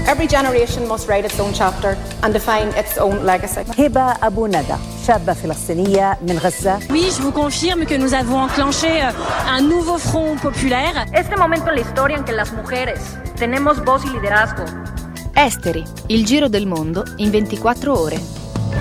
Every generation must write its own chapter and define its own legacy. هبة أبو ندى شابة فلسطينية من غزة. Oui, je vous confirme que nous avons enclenché un nouveau front populaire. Este momento en la historia en que las mujeres tenemos voz y liderazgo. Esteri, il giro del mondo in 24 ore.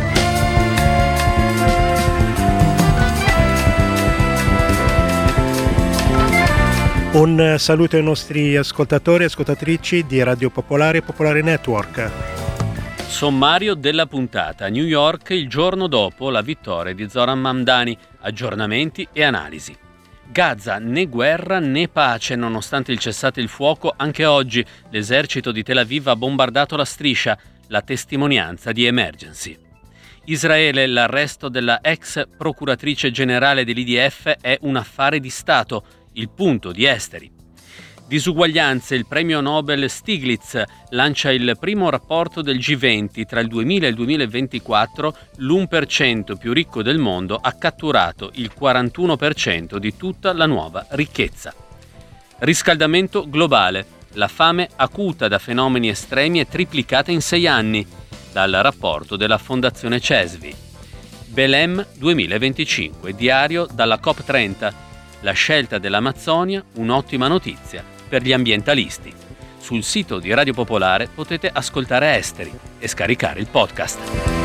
Un saluto ai nostri ascoltatori e ascoltatrici di Radio Popolare e Popolare Network. Sommario della puntata. New York il giorno dopo la vittoria di Zoran Mamdani. Aggiornamenti e analisi. Gaza, né guerra né pace nonostante il cessate il fuoco. Anche oggi l'esercito di Tel Aviv ha bombardato la striscia, la testimonianza di Emergency. Israele, l'arresto della ex procuratrice generale dell'IDF è un affare di Stato, il punto di Esteri. Disuguaglianze, il premio Nobel Stiglitz lancia il primo rapporto del G20. Tra il 2000 e il 2024 l'1% più ricco del mondo ha catturato il 41% di tutta la nuova ricchezza. Riscaldamento globale. La fame acuta da fenomeni estremi è triplicata in 6 anni, dal rapporto della Fondazione CESVI. Belém 2025, diario dalla COP30. La scelta dell'Amazzonia, un'ottima notizia per gli ambientalisti. Sul sito di Radio Popolare potete ascoltare Esteri e scaricare il podcast.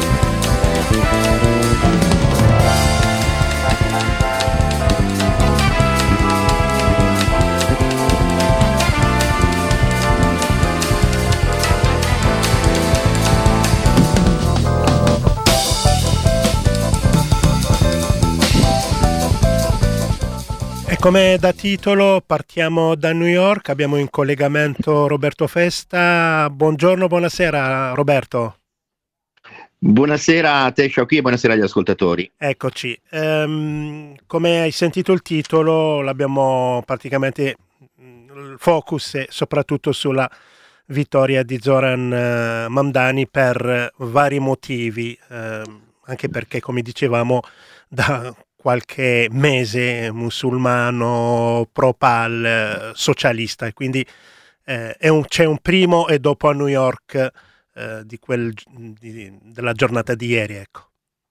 Come da titolo partiamo da New York, abbiamo in collegamento Roberto Festa. Buongiorno, buonasera Roberto. Buonasera a te Sciocchi e buonasera agli ascoltatori. Eccoci, come hai sentito il titolo l'abbiamo praticamente, il focus è soprattutto sulla vittoria di Zoran Mamdani per vari motivi, anche perché come dicevamo da qualche mese musulmano, pro-Pal, socialista, e quindi c'è un primo e dopo a New York della giornata di ieri, ecco.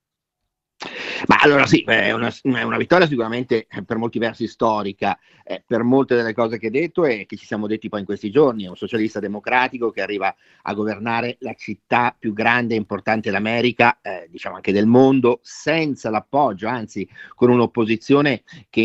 Ma allora sì, è una vittoria sicuramente per molti versi storica, per molte delle cose che hai detto e che ci siamo detti poi in questi giorni. È un socialista democratico che arriva a governare la città più grande e importante d'America, diciamo anche del mondo, senza l'appoggio, anzi con un'opposizione che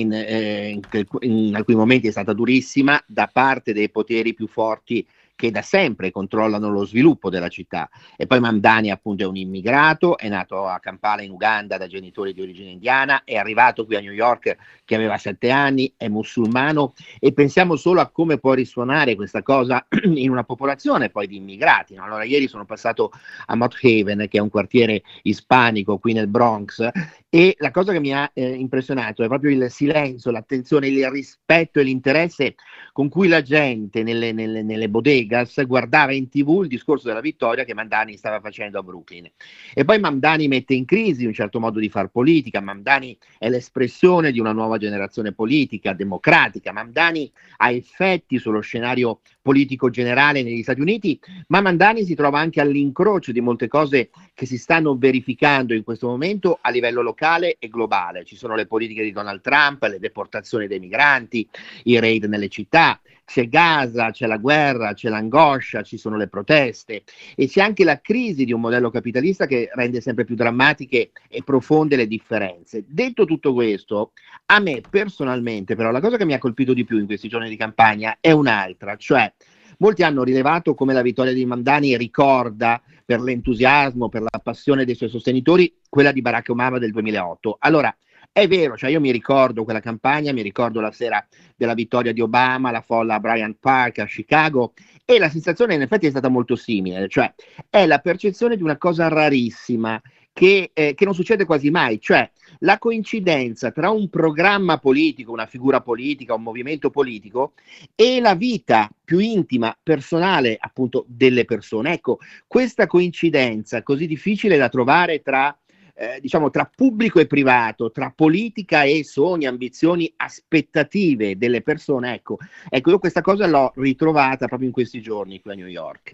in alcuni momenti è stata durissima da parte dei poteri più forti che da sempre controllano lo sviluppo della città. E poi Mamdani appunto è un immigrato, è nato a Kampala in Uganda da genitori di origine indiana, è arrivato qui a New York che aveva 7 anni, è musulmano, e pensiamo solo a come può risuonare questa cosa in una popolazione poi di immigrati, no? Allora ieri sono passato a Mott Haven, che è un quartiere ispanico qui nel Bronx, e la cosa che mi ha impressionato è proprio il silenzio, l'attenzione, il rispetto e l'interesse con cui la gente nelle bodegas guardava in TV il discorso della vittoria che Mamdani stava facendo a Brooklyn. E poi Mamdani mette in crisi un certo modo di far politica. Mamdani è l'espressione di una nuova generazione politica, democratica. Mamdani ha effetti sullo scenario politico generale negli Stati Uniti, ma Mamdani si trova anche all'incrocio di molte cose che si stanno verificando in questo momento a livello locale e globale. Ci sono le politiche di Donald Trump, le deportazioni dei migranti, i raid nelle città, c'è Gaza, c'è la guerra, c'è l'angoscia, ci sono le proteste e c'è anche la crisi di un modello capitalista che rende sempre più drammatiche e profonde le differenze. Detto tutto questo, a me personalmente però la cosa che mi ha colpito di più in questi giorni di campagna è un'altra, cioè molti hanno rilevato come la vittoria di Mamdani ricorda per l'entusiasmo, per la passione dei suoi sostenitori, quella di Barack Obama del 2008. Allora, è vero, cioè io mi ricordo quella campagna, mi ricordo la sera della vittoria di Obama, la folla a Bryant Park a Chicago, e la sensazione in effetti è stata molto simile, cioè è la percezione di una cosa rarissima che non succede quasi mai, cioè la coincidenza tra un programma politico, una figura politica, un movimento politico e la vita più intima, personale appunto delle persone. Ecco, questa coincidenza così difficile da trovare tra pubblico e privato, tra politica e sogni, ambizioni, aspettative delle persone, ecco io questa cosa l'ho ritrovata proprio in questi giorni qui a New York.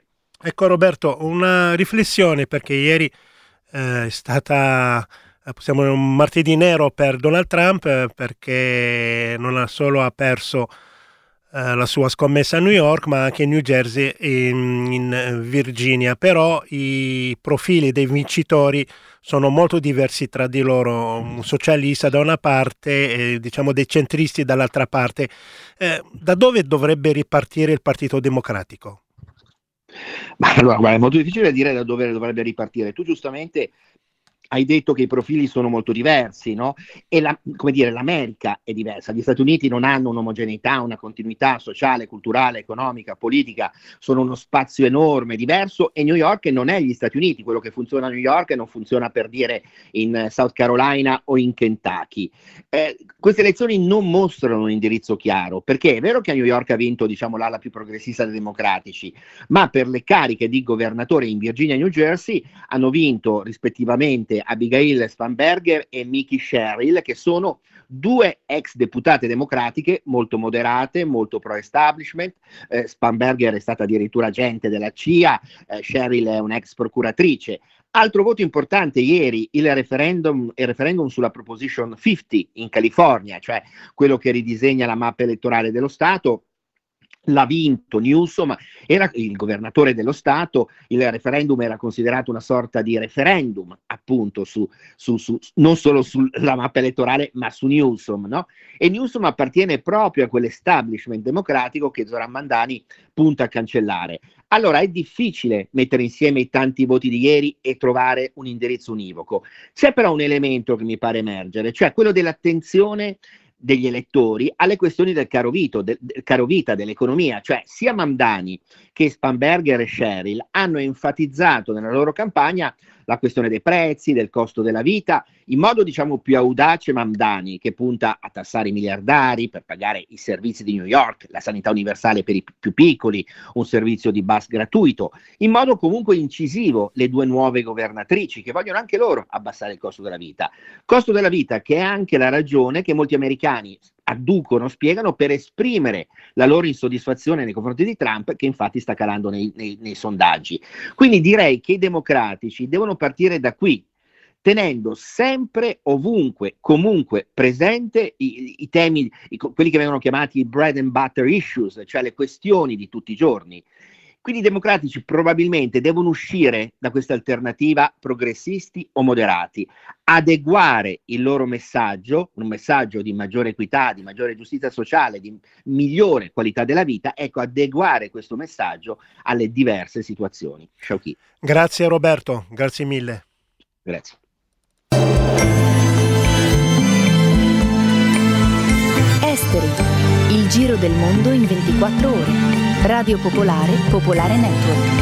Ecco Roberto, una riflessione, perché ieri è stata, possiamo un martedì nero per Donald Trump, perché non ha solo ha perso la sua scommessa a New York, ma anche in New Jersey e in Virginia. Però i profili dei vincitori sono molto diversi tra di loro, un socialista da una parte e diciamo dei centristi dall'altra parte. Da dove dovrebbe ripartire il Partito Democratico? Ma allora, guarda, è molto difficile dire da dove dovrebbe ripartire. Tu giustamente hai detto che i profili sono molto diversi, no? E come dire, l'America è diversa. Gli Stati Uniti non hanno un'omogeneità, una continuità sociale, culturale, economica, politica, sono uno spazio enorme, diverso, e New York non è gli Stati Uniti. Quello che funziona a New York non funziona, per dire, in South Carolina o in Kentucky. Queste elezioni non mostrano un indirizzo chiaro, perché è vero che a New York ha vinto, diciamo, l'ala più progressista dei democratici, ma per le cariche di governatore in Virginia e New Jersey hanno vinto rispettivamente Abigail Spanberger e Mickey Sherrill, che sono due ex deputate democratiche molto moderate, molto pro-establishment. Spanberger è stata addirittura agente della CIA, Sherrill è un'ex procuratrice. Altro voto importante ieri, il referendum sulla Proposition 50 in California, cioè quello che ridisegna la mappa elettorale dello Stato. L'ha vinto Newsom, era il governatore dello Stato. Il referendum era considerato una sorta di referendum, appunto, non solo sulla mappa elettorale, ma su Newsom, no? E Newsom appartiene proprio a quell'establishment democratico che Zoran Mamdani punta a cancellare. Allora è difficile mettere insieme i tanti voti di ieri e trovare un indirizzo univoco. C'è però un elemento che mi pare emergere, cioè quello dell'attenzione degli elettori alle questioni del caro vita, dell'economia. Cioè sia Mamdani che Spanberger e Sherrill hanno enfatizzato nella loro campagna la questione dei prezzi, del costo della vita, in modo, diciamo, più audace Mamdani, che punta a tassare i miliardari per pagare i servizi di New York, la sanità universale per i più piccoli, un servizio di bus gratuito, in modo comunque incisivo le due nuove governatrici, che vogliono anche loro abbassare il costo della vita. Costo della vita che è anche la ragione che molti americani spiegano per esprimere la loro insoddisfazione nei confronti di Trump, che infatti sta calando nei sondaggi. Quindi direi che i democratici devono partire da qui, tenendo sempre, ovunque, comunque presente i temi, quelli che vengono chiamati i bread and butter issues, cioè le questioni di tutti i giorni. Quindi i democratici probabilmente devono uscire da questa alternativa progressisti o moderati, adeguare il loro messaggio, un messaggio di maggiore equità, di maggiore giustizia sociale, di migliore qualità della vita, ecco, adeguare questo messaggio alle diverse situazioni. Sciauchi. Grazie Roberto, grazie mille. Grazie. Esteri, il giro del mondo in 24 ore. Radio Popolare, Popolare Network.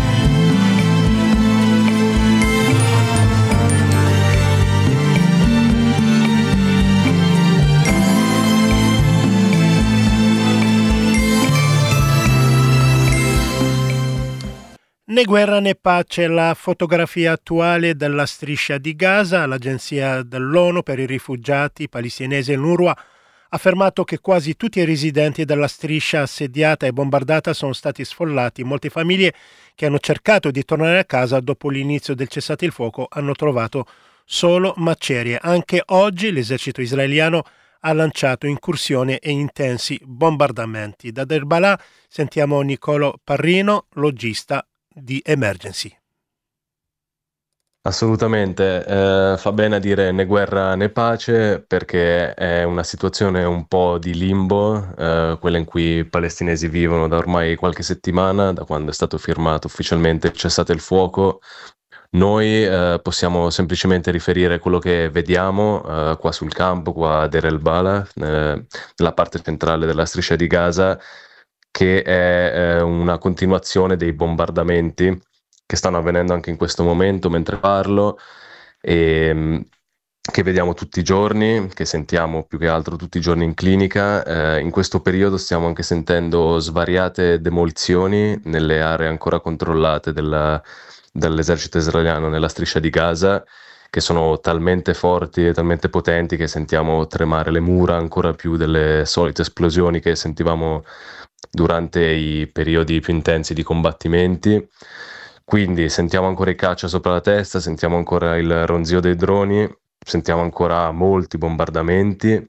Né guerra né pace, la fotografia attuale della striscia di Gaza. L'agenzia dell'ONU per i rifugiati palestinesi, l'UNRWA, ha affermato che quasi tutti i residenti della striscia assediata e bombardata sono stati sfollati. Molte famiglie che hanno cercato di tornare a casa dopo l'inizio del cessate il fuoco hanno trovato solo macerie. Anche oggi l'esercito israeliano ha lanciato incursioni e intensi bombardamenti. Da Deir Balah sentiamo Nicolo Parrino, logista di Emergency. Assolutamente, fa bene a dire né guerra né pace, perché è una situazione un po' di limbo, quella in cui i palestinesi vivono da ormai qualche settimana, da quando è stato firmato ufficialmente il cessate il fuoco. Noi possiamo semplicemente riferire quello che vediamo qua sul campo, qua a Deir el-Balah, nella parte centrale della striscia di Gaza, che è una continuazione dei bombardamenti che stanno avvenendo anche in questo momento mentre parlo, e che vediamo tutti i giorni, che sentiamo più che altro tutti i giorni in clinica. In questo periodo stiamo anche sentendo svariate demolizioni nelle aree ancora controllate dall'esercito israeliano nella striscia di Gaza, che sono talmente forti e talmente potenti che sentiamo tremare le mura ancora più delle solite esplosioni che sentivamo durante i periodi più intensi di combattimenti. Quindi sentiamo ancora i caccia sopra la testa, sentiamo ancora il ronzio dei droni, sentiamo ancora molti bombardamenti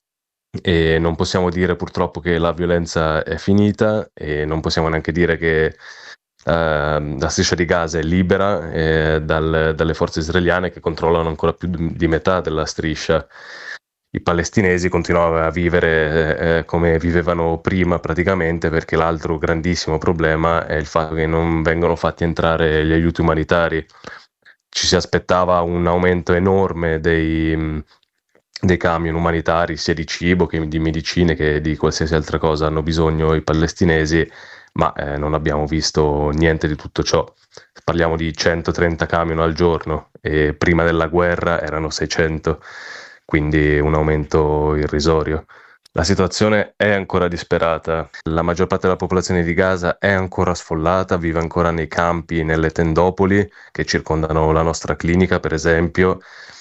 e non possiamo dire purtroppo che la violenza è finita e non possiamo neanche dire che la striscia di Gaza è libera dalle forze israeliane che controllano ancora più di metà della striscia. I palestinesi continuano a vivere come vivevano prima praticamente, perché l'altro grandissimo problema è il fatto che non vengono fatti entrare gli aiuti umanitari. Ci si aspettava un aumento enorme dei camion umanitari, sia di cibo che di medicine che di qualsiasi altra cosa hanno bisogno i palestinesi, ma non abbiamo visto niente di tutto ciò. Parliamo di 130 camion al giorno e prima della guerra erano 600. Quindi un aumento irrisorio. La situazione è ancora disperata, la maggior parte della popolazione di Gaza è ancora sfollata, vive ancora nei campi, nelle tendopoli che circondano la nostra clinica, per esempio,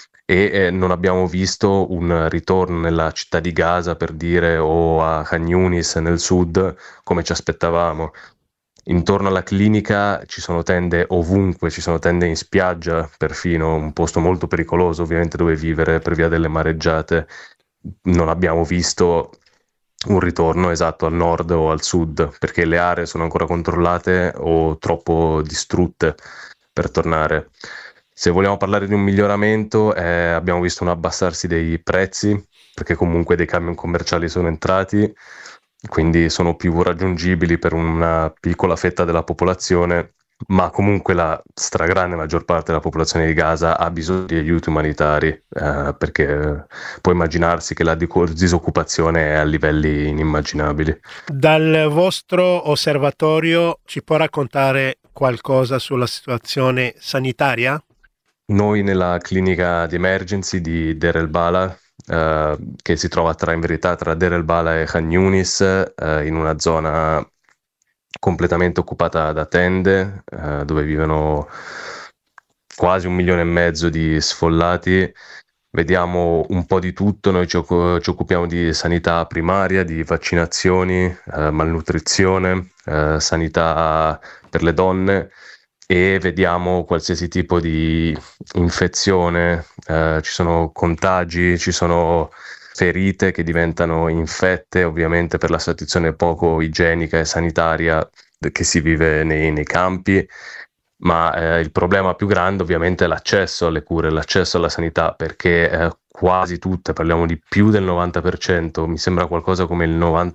e non abbiamo visto un ritorno nella città di Gaza, per dire, o a Khan Yunis nel sud, come ci aspettavamo. Intorno alla clinica ci sono tende ovunque, ci sono tende in spiaggia, perfino un posto molto pericoloso ovviamente dove vivere per via delle mareggiate. Non abbiamo visto un ritorno esatto al nord o al sud, perché le aree sono ancora controllate o troppo distrutte per tornare. Se vogliamo parlare di un miglioramento, abbiamo visto un abbassarsi dei prezzi, perché comunque dei camion commerciali sono entrati, quindi sono più raggiungibili per una piccola fetta della popolazione, ma comunque la stragrande maggior parte della popolazione di Gaza ha bisogno di aiuti umanitari, perché può immaginarsi che la disoccupazione è a livelli inimmaginabili. Dal vostro osservatorio ci può raccontare qualcosa sulla situazione sanitaria? Noi nella clinica di emergency di Deir el-Balah, che si trova in verità tra Deir el-Balah e Khan Yunis, in una zona completamente occupata da tende, dove vivono quasi 1,5 milioni di sfollati. Vediamo un po' di tutto, noi ci occupiamo di sanità primaria, di vaccinazioni, malnutrizione, sanità per le donne, e vediamo qualsiasi tipo di infezione, ci sono contagi, ci sono ferite che diventano infette, ovviamente per la situazione poco igienica e sanitaria che si vive nei campi, ma il problema più grande ovviamente è l'accesso alle cure, l'accesso alla sanità, perché quasi tutte, parliamo di più del 90%, mi sembra qualcosa come il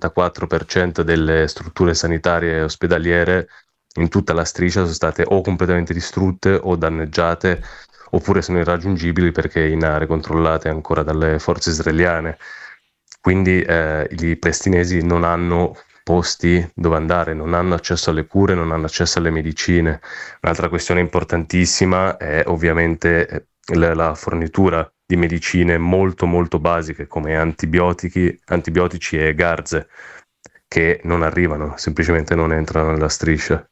94% delle strutture sanitarie e ospedaliere in tutta la striscia sono state o completamente distrutte o danneggiate, oppure sono irraggiungibili perché in aree controllate ancora dalle forze israeliane. Quindi i palestinesi non hanno posti dove andare, non hanno accesso alle cure, non hanno accesso alle medicine. Un'altra questione importantissima è ovviamente la fornitura di medicine molto molto basiche come antibiotici e garze, che non arrivano, semplicemente non entrano nella striscia.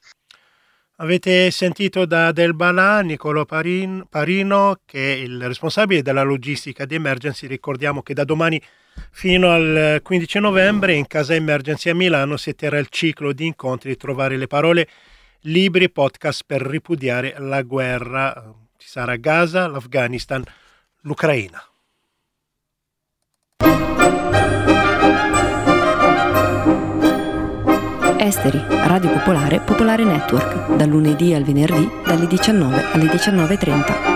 Avete sentito da Deir el-Balah Nicolò Parino, che è il responsabile della logistica di Emergency. Ricordiamo che da domani fino al 15 novembre in Casa Emergency a Milano si terrà il ciclo di incontri Trovare le parole, libri, podcast per ripudiare la guerra. Ci sarà Gaza, l'Afghanistan, l'Ucraina. Esteri, Radio Popolare, Popolare Network, dal lunedì al venerdì, dalle 19 alle 19:30.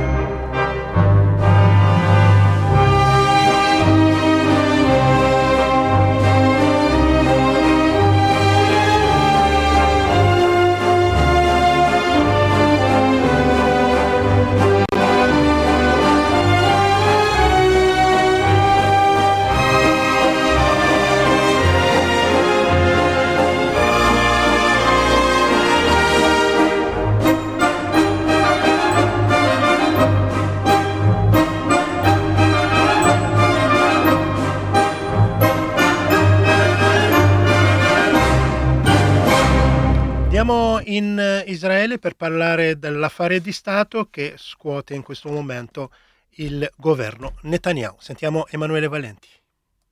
Andiamo in Israele per parlare dell'affare di Stato che scuote in questo momento il governo Netanyahu. Sentiamo Emanuele Valenti.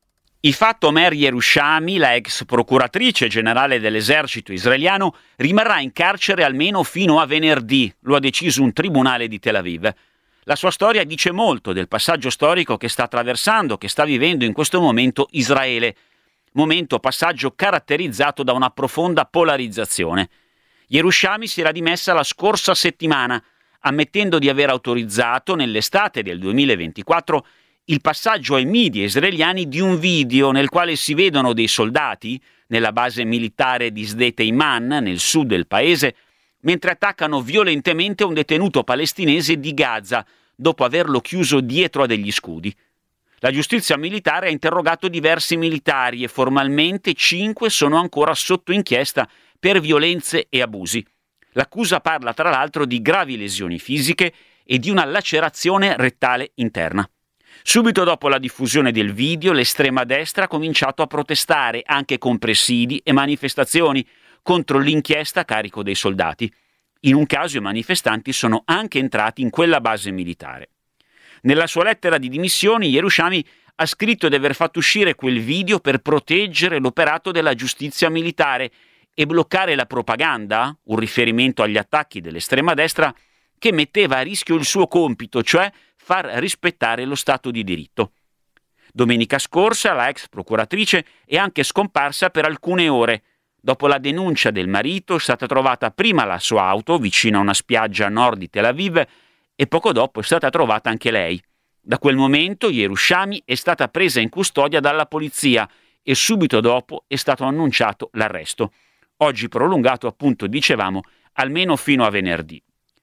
Il fatto Omer Yerushami, la ex procuratrice generale dell'esercito israeliano, rimarrà in carcere almeno fino a venerdì, lo ha deciso un tribunale di Tel Aviv. La sua storia dice molto del passaggio storico che sta attraversando, che sta vivendo in questo momento Israele. Passaggio caratterizzato da una profonda polarizzazione. Yerushami si era dimessa la scorsa settimana, ammettendo di aver autorizzato nell'estate del 2024 il passaggio ai media israeliani di un video nel quale si vedono dei soldati nella base militare di Sde Teiman, nel sud del paese, mentre attaccano violentemente un detenuto palestinese di Gaza dopo averlo chiuso dietro a degli scudi. La giustizia militare ha interrogato diversi militari e formalmente 5 sono ancora sotto inchiesta per violenze e abusi. L'accusa parla tra l'altro di gravi lesioni fisiche e di una lacerazione rettale interna. Subito dopo la diffusione del video, l'estrema destra ha cominciato a protestare anche con presidi e manifestazioni contro l'inchiesta a carico dei soldati. In un caso i manifestanti sono anche entrati in quella base militare. Nella sua lettera di dimissioni, Yerushami ha scritto di aver fatto uscire quel video per proteggere l'operato della giustizia militare e bloccare la propaganda, un riferimento agli attacchi dell'estrema destra, che metteva a rischio il suo compito, cioè far rispettare lo Stato di diritto. Domenica scorsa la ex procuratrice è anche scomparsa per alcune ore. Dopo la denuncia del marito è stata trovata prima la sua auto vicino a una spiaggia a nord di Tel Aviv e poco dopo è stata trovata anche lei. Da quel momento Yerushami è stata presa in custodia dalla polizia e subito dopo è stato annunciato l'arresto. Oggi prolungato, appunto, dicevamo, almeno fino a venerdì.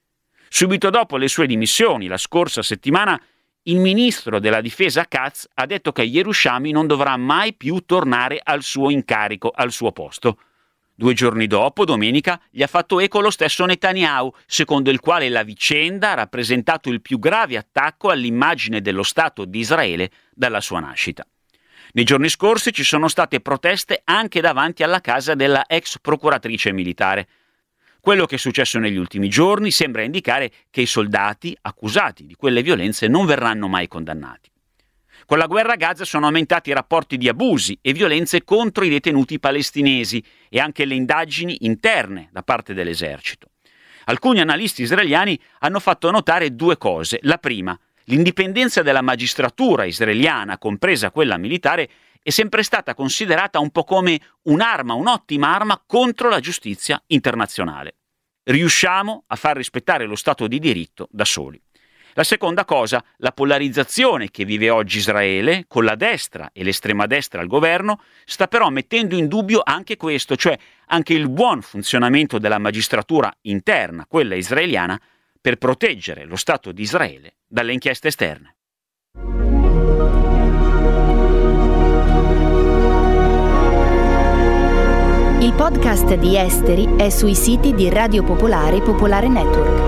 Subito dopo le sue dimissioni, la scorsa settimana, il ministro della difesa Katz ha detto che Yerushami non dovrà mai più tornare al suo incarico, al suo posto. 2 giorni dopo, domenica, gli ha fatto eco lo stesso Netanyahu, secondo il quale la vicenda ha rappresentato il più grave attacco all'immagine dello Stato di Israele dalla sua nascita. Nei giorni scorsi ci sono state proteste anche davanti alla casa della ex procuratrice militare. Quello che è successo negli ultimi giorni sembra indicare che i soldati accusati di quelle violenze non verranno mai condannati. Con la guerra a Gaza sono aumentati i rapporti di abusi e violenze contro i detenuti palestinesi e anche le indagini interne da parte dell'esercito. Alcuni analisti israeliani hanno fatto notare 2 cose. La prima, l'indipendenza della magistratura israeliana, compresa quella militare, è sempre stata considerata un po' come un'arma, un'ottima arma contro la giustizia internazionale. Riusciamo a far rispettare lo Stato di diritto da soli. La seconda cosa, la polarizzazione che vive oggi Israele, con la destra e l'estrema destra al governo, sta però mettendo in dubbio anche questo, cioè anche il buon funzionamento della magistratura interna, quella israeliana, per proteggere lo Stato di Israele dalle inchieste esterne. Il podcast di Esteri è sui siti di Radio Popolare e Popolare Network.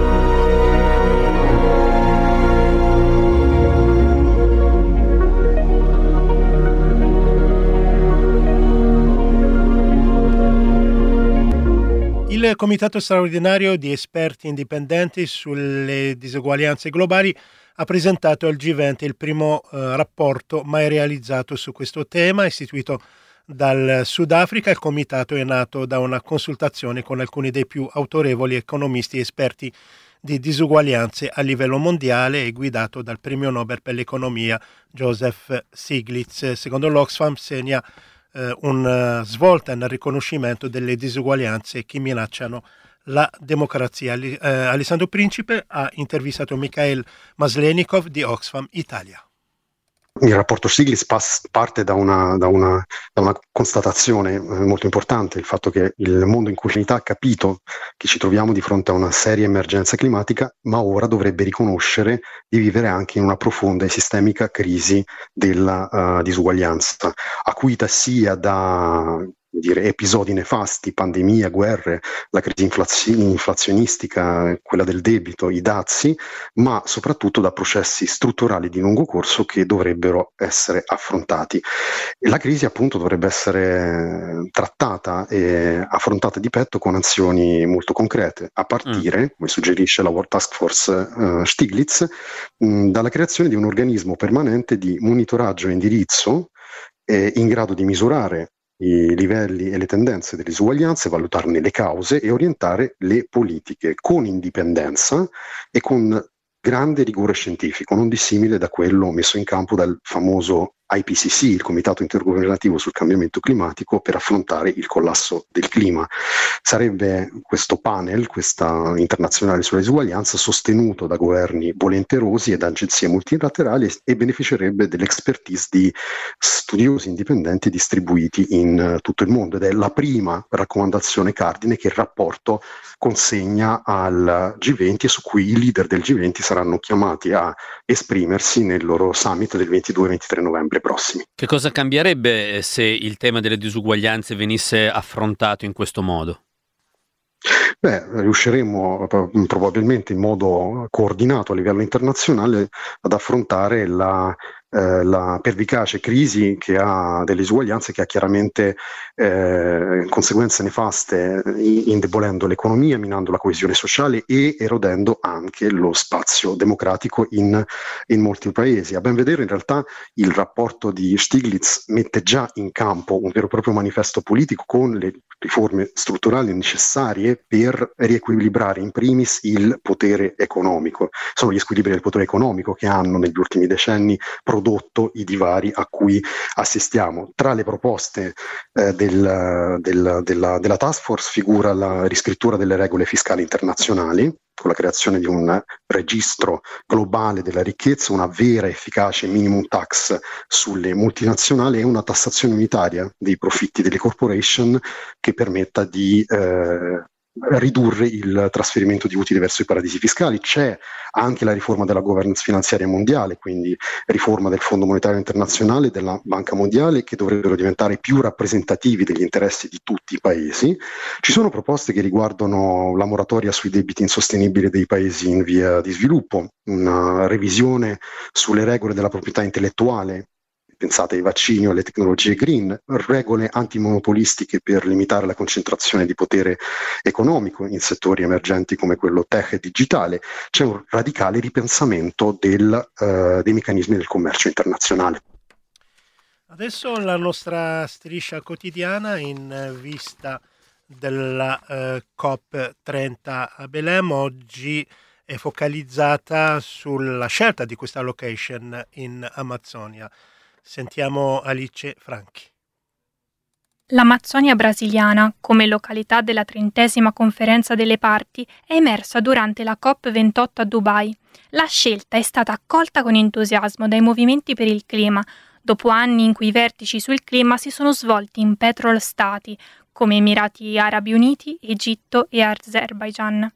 Il Comitato straordinario di esperti indipendenti sulle diseguaglianze globali ha presentato al G20 il primo rapporto mai realizzato su questo tema, istituito dal Sudafrica. Il comitato è nato da una consultazione con alcuni dei più autorevoli economisti e esperti di disuguaglianze a livello mondiale e guidato dal premio Nobel per l'economia Joseph Stiglitz. Secondo l'Oxfam segna una svolta nel riconoscimento delle disuguaglianze che minacciano la democrazia. Alessandro Principe ha intervistato Mikhail Maslenikov di Oxfam Italia. Il rapporto Stiglitz parte da una constatazione molto importante, il fatto che il mondo in cui l'umanità ha capito che ci troviamo di fronte a una seria emergenza climatica, ma ora dovrebbe riconoscere di vivere anche in una profonda e sistemica crisi della disuguaglianza, acuita sia da episodi nefasti, pandemia, guerre, la crisi inflazionistica, quella del debito, i dazi, ma soprattutto da processi strutturali di lungo corso che dovrebbero essere affrontati. E la crisi appunto dovrebbe essere trattata e affrontata di petto con azioni molto concrete, a partire, come suggerisce la World Task Force Stiglitz, dalla creazione di un organismo permanente di monitoraggio e indirizzo in grado di misurare i livelli e le tendenze delle disuguaglianze, valutarne le cause e orientare le politiche con indipendenza e con grande rigore scientifico, non dissimile da quello messo in campo dal famoso IPCC, il Comitato Intergovernativo sul Cambiamento Climatico, per affrontare il collasso del clima. Sarebbe questo panel, questa internazionale sulla disuguaglianza, sostenuto da governi volenterosi e da agenzie multilaterali e beneficerebbe dell'expertise di studiosi indipendenti distribuiti in tutto il mondo, ed è la prima raccomandazione cardine che il rapporto consegna al G20 e su cui i leader del G20 saranno chiamati a esprimersi nel loro summit del 22-23 novembre prossimi. Che cosa cambierebbe se il tema delle disuguaglianze venisse affrontato in questo modo? Riusciremo probabilmente in modo coordinato a livello internazionale ad affrontare la pervicace crisi che ha delle disuguaglianze, che ha chiaramente conseguenze nefaste, indebolendo l'economia, minando la coesione sociale e erodendo anche lo spazio democratico in molti paesi. A ben vedere, in realtà, il rapporto di Stiglitz mette già in campo un vero e proprio manifesto politico con le riforme strutturali necessarie per riequilibrare in primis il potere economico. Sono gli squilibri del potere economico che hanno negli ultimi decenni prodotto i divari a cui assistiamo. Tra le proposte della task force figura la riscrittura delle regole fiscali internazionali, con la creazione di un registro globale della ricchezza, una vera efficace minimum tax sulle multinazionali e una tassazione unitaria dei profitti delle corporation che permetta di ridurre il trasferimento di utili verso i paradisi fiscali. C'è anche la riforma della governance finanziaria mondiale, quindi riforma del Fondo Monetario Internazionale e della Banca Mondiale, che dovrebbero diventare più rappresentativi degli interessi di tutti i paesi. Ci sono proposte che riguardano la moratoria sui debiti insostenibili dei paesi in via di sviluppo, una revisione sulle regole della proprietà intellettuale, pensate ai vaccini o alle tecnologie green, regole antimonopolistiche per limitare la concentrazione di potere economico in settori emergenti come quello tech e digitale. C'è un radicale ripensamento dei meccanismi del commercio internazionale. Adesso la nostra striscia quotidiana in vista della COP30 a Belém oggi è focalizzata sulla scelta di questa location in Amazzonia. Sentiamo Alice Franchi. L'Amazzonia brasiliana, come località della 30ª conferenza delle parti, è emersa durante la COP28 a Dubai. La scelta è stata accolta con entusiasmo dai movimenti per il clima, dopo anni in cui i vertici sul clima si sono svolti in petrol stati, come Emirati Arabi Uniti, Egitto e Azerbaijan.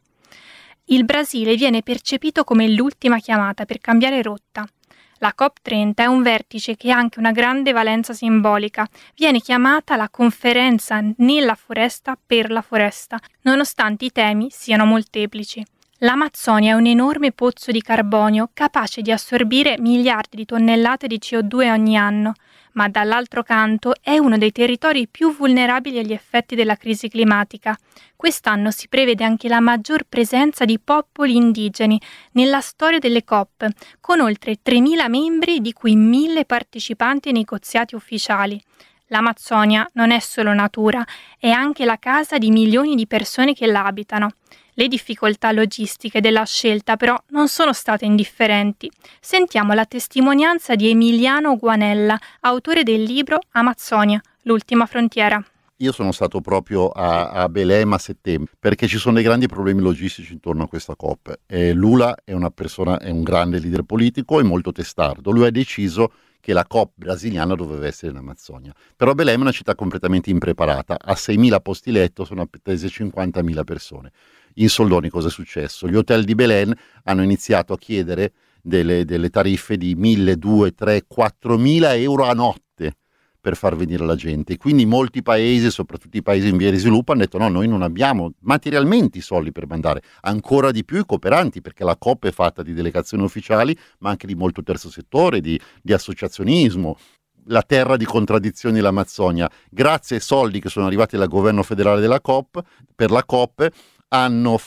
Il Brasile viene percepito come l'ultima chiamata per cambiare rotta. La COP30 è un vertice che ha anche una grande valenza simbolica. Viene chiamata la conferenza nella foresta per la foresta, nonostante i temi siano molteplici. L'Amazzonia è un enorme pozzo di carbonio capace di assorbire miliardi di tonnellate di CO2 ogni anno, ma dall'altro canto è uno dei territori più vulnerabili agli effetti della crisi climatica. Quest'anno si prevede anche la maggior presenza di popoli indigeni nella storia delle COP, con oltre 3.000 membri, di cui 1.000 partecipanti ai negoziati ufficiali. L'Amazzonia non è solo natura, è anche la casa di milioni di persone che la abitano. Le difficoltà logistiche della scelta però non sono state indifferenti. Sentiamo la testimonianza di Emiliano Guanella, autore del libro Amazzonia, l'ultima frontiera. Io sono stato proprio a Belém a settembre perché ci sono dei grandi problemi logistici intorno a questa COP. Lula è un grande leader politico e molto testardo. Lui ha deciso che la COP brasiliana doveva essere in Amazzonia. Però Belém è una città completamente impreparata. A 6.000 posti letto sono attese 50.000 persone. In soldoni cosa è successo? Gli hotel di Belém hanno iniziato a chiedere delle tariffe di 1.000, 2.000, 3.000, 4.000 euro a notte per far venire la gente. Quindi molti paesi, soprattutto i paesi in via di sviluppo, hanno detto no, noi non abbiamo materialmente i soldi per mandare. Ancora di più i cooperanti, perché la COP è fatta di delegazioni ufficiali, ma anche di molto terzo settore, di associazionismo. La terra di contraddizioni, l'Amazzonia. Grazie ai soldi che sono arrivati dal governo federale della COP, per la COP, hanno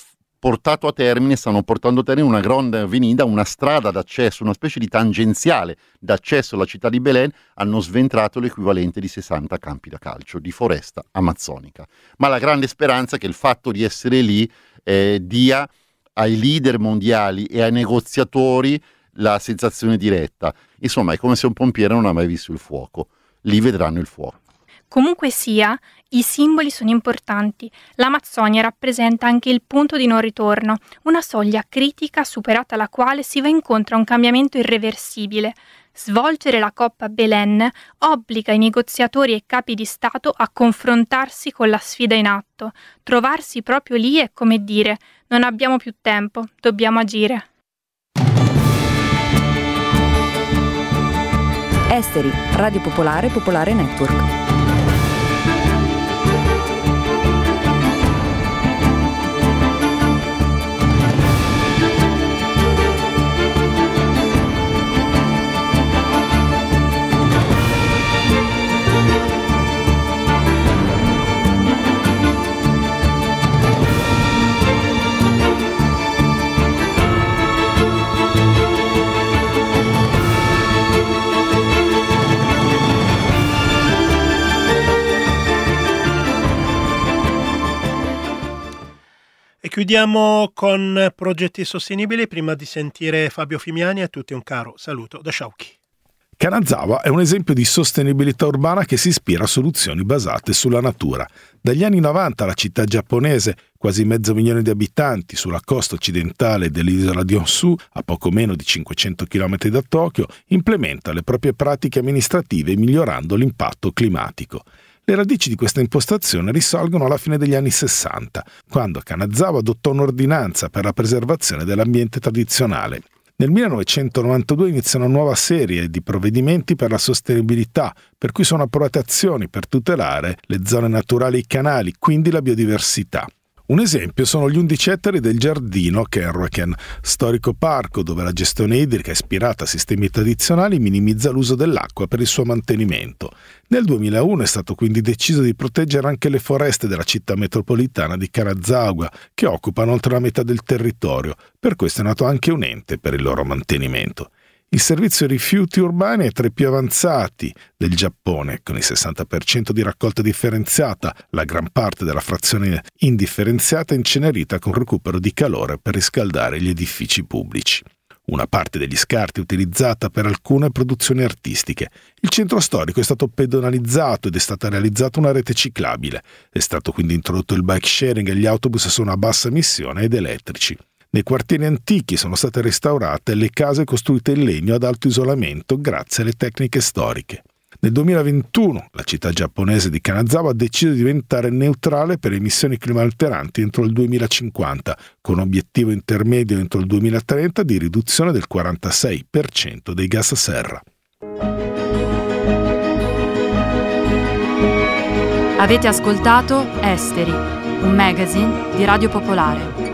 portato a termine, stanno portando a termine una grande avvenida, una strada d'accesso, una specie di tangenziale d'accesso alla città di Belén. Hanno sventrato l'equivalente di 60 campi da calcio di foresta amazzonica. Ma la grande speranza è che il fatto di essere lì dia ai leader mondiali e ai negoziatori la sensazione diretta. Insomma, è come se un pompiere non ha mai visto il fuoco. Lì vedranno il fuoco. Comunque sia, i simboli sono importanti. L'Amazzonia rappresenta anche il punto di non ritorno, una soglia critica superata la quale si va incontro a un cambiamento irreversibile. Svolgere la COP a Belén obbliga i negoziatori e capi di Stato a confrontarsi con la sfida in atto. Trovarsi proprio lì è come dire: non abbiamo più tempo, dobbiamo agire. Esteri, Radio Popolare, Popolare Network. E chiudiamo con progetti sostenibili. Prima di sentire Fabio Fimiani, a tutti un caro saluto da Sciauchi. Kanazawa è un esempio di sostenibilità urbana che si ispira a soluzioni basate sulla natura. Dagli anni 90 la città giapponese, quasi 500.000 di abitanti, sulla costa occidentale dell'isola di Honshu, a poco meno di 500 km da Tokyo, implementa le proprie pratiche amministrative migliorando l'impatto climatico. Le radici di questa impostazione risalgono alla fine degli anni 60, quando Kanazawa adottò un'ordinanza per la preservazione dell'ambiente tradizionale. Nel 1992 inizia una nuova serie di provvedimenti per la sostenibilità, per cui sono approvate azioni per tutelare le zone naturali e i canali, quindi la biodiversità. Un esempio sono gli 11 ettari del Giardino Kenreken, storico parco dove la gestione idrica ispirata a sistemi tradizionali minimizza l'uso dell'acqua per il suo mantenimento. Nel 2001 è stato quindi deciso di proteggere anche le foreste della città metropolitana di Kanazawa, che occupano oltre la metà del territorio. Per questo è nato anche un ente per il loro mantenimento. Il servizio rifiuti urbani è tra i più avanzati del Giappone, con il 60% di raccolta differenziata, la gran parte della frazione indifferenziata incenerita con recupero di calore per riscaldare gli edifici pubblici. Una parte degli scarti è utilizzata per alcune produzioni artistiche. Il centro storico è stato pedonalizzato ed è stata realizzata una rete ciclabile. È stato quindi introdotto il bike sharing e gli autobus sono a bassa emissione ed elettrici. Nei quartieri antichi sono state restaurate le case costruite in legno ad alto isolamento grazie alle tecniche storiche. Nel 2021 la città giapponese di Kanazawa ha deciso di diventare neutrale per emissioni climalteranti entro il 2050, con obiettivo intermedio entro il 2030 di riduzione del 46% dei gas serra. Avete ascoltato Esteri, un magazine di Radio Popolare.